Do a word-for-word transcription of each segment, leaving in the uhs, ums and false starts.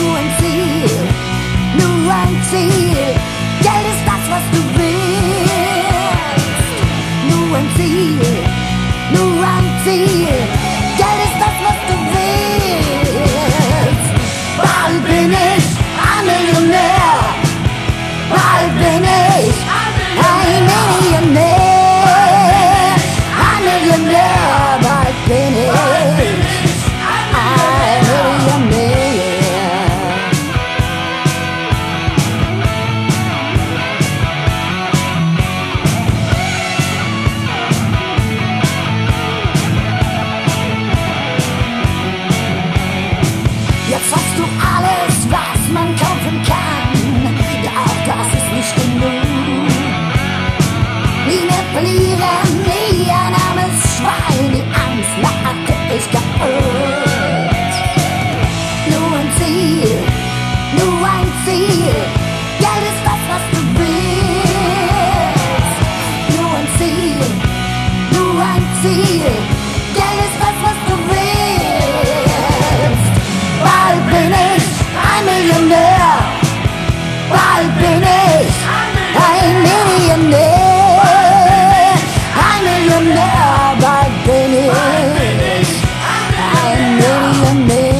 nur ein Ziel, nur ein Ziel. Geld ist das, was du willst. Nur ein Ziel, nur ein Ziel. Geld ist das, was du willst. Bald bin ich ein Millionär. Bald bin ich ein Millionär. Ein Millionär, bald bin ich ein Millionär. Jetzt hast du alles, was man kaufen kann. Ja, auch das ist nicht genug. Nie mehr verlieren, nie ein armes Schwein. Die Angst machte ich kaputt. Nur ein Ziel, nur ein Ziel. Geld ist das, was du willst. Nur ein Ziel, nur ein Ziel. Geld ist das, was du willst. Bald bin ich ein Millionär. Bald bin ich ein Millionär. Ein Millionär, bald bin ich ein Millionär.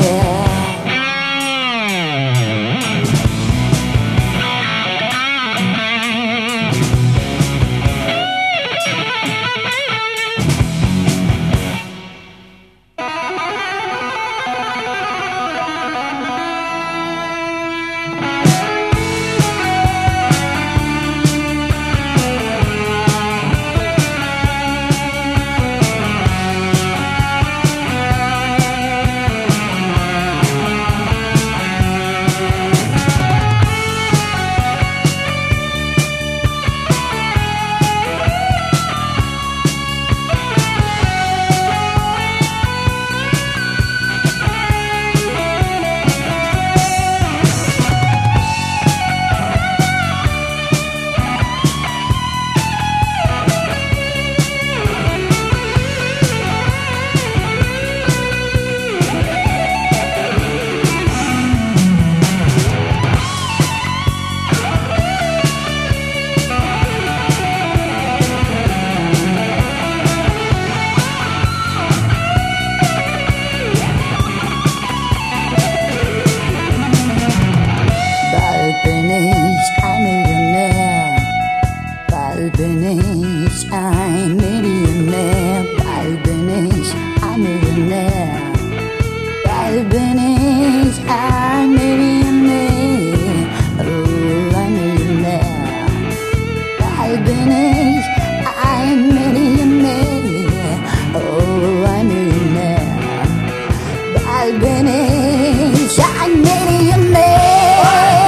Bald bin ich ein Millionär, bald bin ich ein Millionär, bald bin ich ein Millionär, oh, ein Millionär, bald bin ich ein Millionär, oh, ein Millionär, bald bin ich ein Millionär,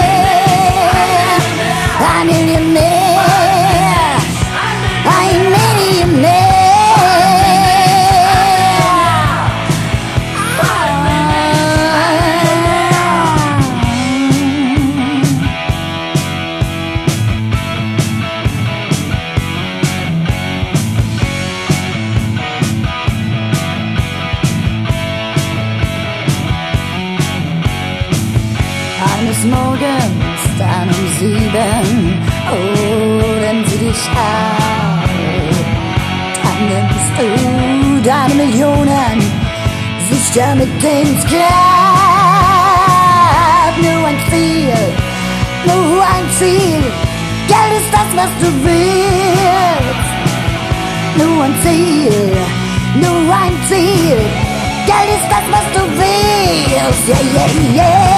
ein Millionär. Eines Morgens, dann um sieben, holen sie dich ab. Dann nimmst du deine Millionen sicher mit ins Grab. Nur ein Ziel, nur ein Ziel. Geld ist das, was du willst. Nur ein Ziel, nur ein Ziel. Geld ist das, was du willst. Yeah, yeah, yeah.